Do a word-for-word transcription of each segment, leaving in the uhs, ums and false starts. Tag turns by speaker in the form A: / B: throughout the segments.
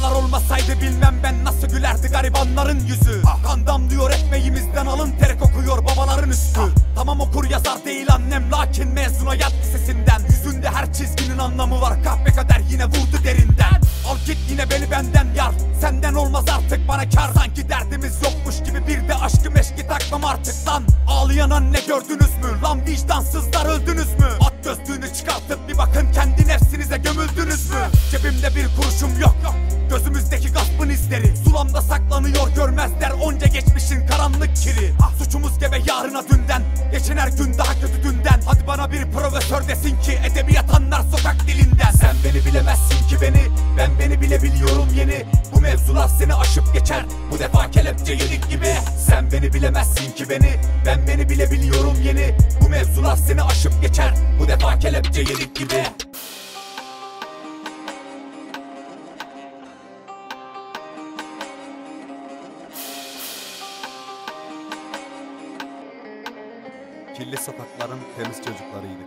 A: Paralar olmasaydı bilmem ben nasıl gülerdi garibanların yüzü. ah. Kan damlıyor ekmeğimizden, alın teri kokuyor babaların üstü. ah. Tamam okur yazar değil annem, lakin mezun hayat lisesinden. Yüzünde her çizginin anlamı var, kahpe kader yine vurdu derinden. Al git yine beni benden yar, senden olmaz artık bana kar. Sanki derdimiz yokmuş gibi bir de aşkı meşki takmam artık lan. Ağlayan anne gördünüz mü lan, vicdansızlar öldünüz mü? At gözlüğünü çıkartıp bir bakın kendi nefsinize gömüldünüz mü? Cebimde bir kuruşum yok, gözümüzdeki gaspın izleri sulamda saklanıyor, görmezler onca geçmişin karanlık kiri. ah, Suçumuz gebe yarına dünden, geçen her gün daha kötü dünden. Hadi bana bir profesör desin ki edebiyat anlar sokak dilinden. Sen beni bilemezsin ki beni, ben beni bile biliyorum yeni. Bu mevzular seni aşıp geçer, bu defa kelepçe yedik gibi. Sen beni bilemezsin ki beni, ben beni bile biliyorum yeni. Bu mevzular seni aşıp geçer, bu defa kelepçe yedik gibi.
B: Kirli sokakların temiz çocuklarıydık.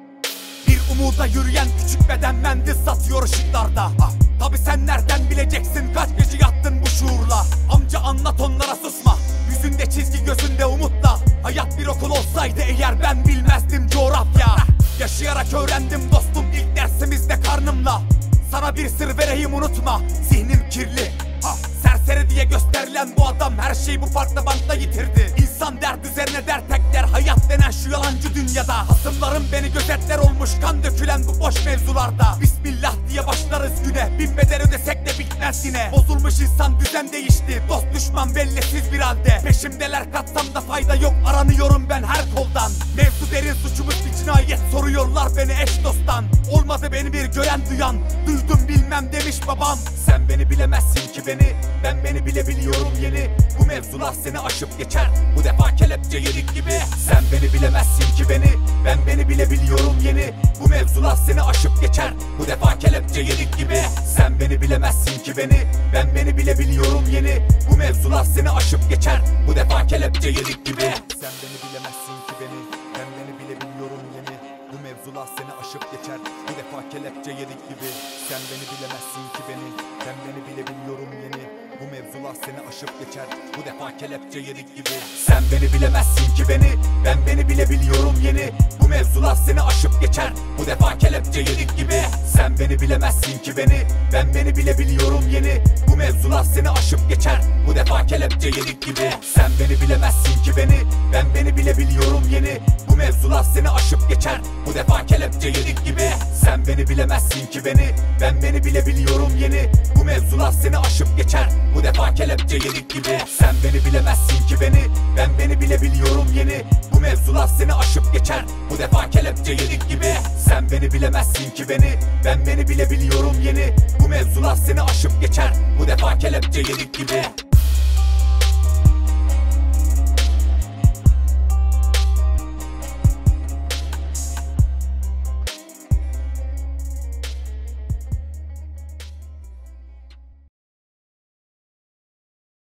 A: Bir umuda yürüyen küçük beden mendil satıyor ışıklarda. ah, Tabi sen nereden bileceksin kaç gece yattın bu şuurla. Amca anlat onlara, susma. Yüzünde çizgi, gözünde umutla. Hayat bir okul olsaydı eğer ben bilmezdim coğrafya. ah, Yaşayarak öğrendim dostum ilk dersimizde karnımla. Sana bir sır vereyim unutma, zihnim kirli. ah, Serseri diye gösterilen bu adam her şeyi bu farklı bankta yitirdi. İnsan dert üzerine dert ekler hayat denen şu yalancı dünyada. Hasımlarım beni gözetler olmuş, kan dökülen bu boş mevzularda. Bismillah diye başlarız güne, bin bedel ödesek de bitmez yine. Bozulmuş insan, düzen değişti, dost düşman bellisiz bir halde. Peşimdeler katsam da fayda yok, aranıyorum ben her koldan. Mevzu derin, suçumuz bir cinayet, soruyorlar beni eş dosttan. Olmadı beni bir gören duyan, duydum bilmem demiş babam. Sen beni bilemezsin ki beni, ben beni bile biliyorum yeni. Bu mevzular seni aşıp geçer, bu defa kelepçe yedik gibi. Sen beni bilemezsin ki beni, ben beni bile biliyorum yeni. Bu mevzular seni aşıp geçer, bu defa kelepçe yedik gibi. Sen beni bilemezsin ki beni, ben beni bile biliyorum yeni. Bu mevzular seni aşıp geçer, bu defa kelepçe yedik gibi.
B: Sen beni bilemezsin ki beni, ben beni bile biliyorum yeni. Bu mevzular seni aşıp geçer, bu defa kelepçe yedik gibi. Sen beni bilemezsin ki beni, ben beni bile biliyorum yeni. Bu mevzular seni aşıp geçer, bu defa kelepçe yedik gibi.
A: Sen beni bilemezsin ki beni, ben beni bile biliyorum yeni. Bu mevzular seni aşıp geçer, bu defa kelepçe yedik gibi. Sen beni bilemezsin ki beni, ben beni bile biliyorum yeni. Bu mevzular seni aşıp geçer, bu defa kelepçe yedik gibi. Sen beni bilemezsin ki beni, ben beni bile biliyorum yeni. Bu mevzular seni aşıp geçer, bu defa kelepçe yedik gibi. Sen beni bilemezsin ki beni, ben beni bile biliyorum yeni. Bu mevzular seni aşıp geçer, bu defa kelepçe yedik gibi. Sen beni bilemezsin ki beni, ben beni bile biliyorum yeni. Bu mevzular seni aşıp geçer, bu defa kelepçe yedik gibi. Sen beni bilemezsin ki beni, ben beni bile biliyorum yeni. Bu mevzular seni aşıp geçer, bu defa kelepçe yedik gibi.